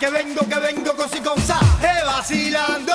que vengo con si con sa, vacilando.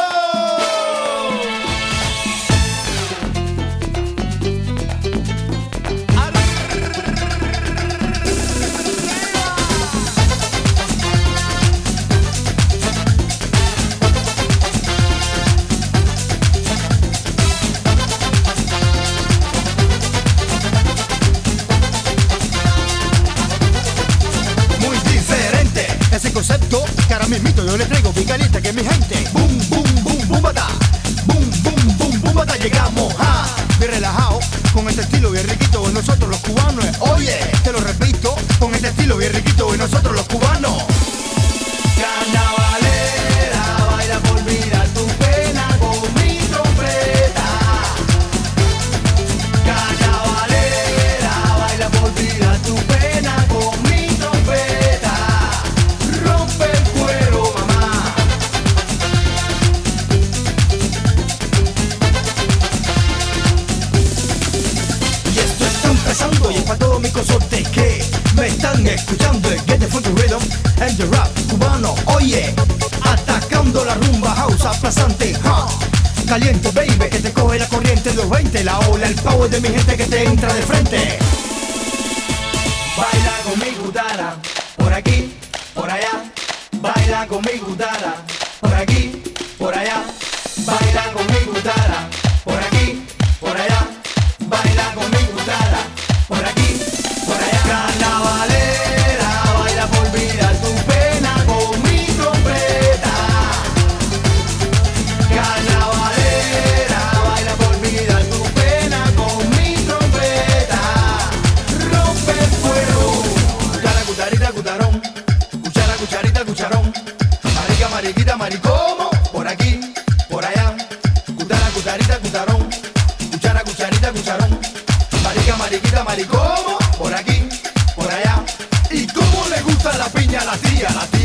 Ese concepto que ahora mismito yo le traigo bien caliente que mi gente. Boom, boom, boom, boom, bata. Boom, boom, boom, boom, bata. Llegamos bien relajado, con este estilo bien riquito de nosotros los cubanos. Oye, te lo repito, con este estilo bien riquito de nosotros los cubanos. Carnavalera, baila por olvidar tu pena con mi trompeta. Carnavalera, baila por olvidar tu pena con mi trompeta. Rompe el cuero, mamá. Y esto está empezando y es para todos mis consortes que me están escuchando. El Get the Funky Rhythm and the Rap cubano. Oye, atacando la rumba house aplazante. Caliente, baby, que te coge la corriente de los 20. La ola, el power de mi gente que te entra de frente. Baila con mi gutara, por aquí, por allá. Baila con mi gutara, por aquí, por allá. Baila con mi gutara, por aquí, por allá. Baila con mi gutara, por aquí, por allá. Carnavalera, baila por olvidar tu pena con mi trompeta. Carnavalera, baila por olvidar tu pena con mi trompeta. Rompe el fuego. Cuchara, cucharita, cucharón. Cuchara, cucharita, cucharón. Marica, mariquita, maricomo. Por aquí, por allá. Cuchara, cucharita, cucharón. Cuchara, cucharita, cucharón. Marica, mariquita, maricomo. Por aquí, por allá. ¿Y cómo le gusta la piña a la tía, la tía?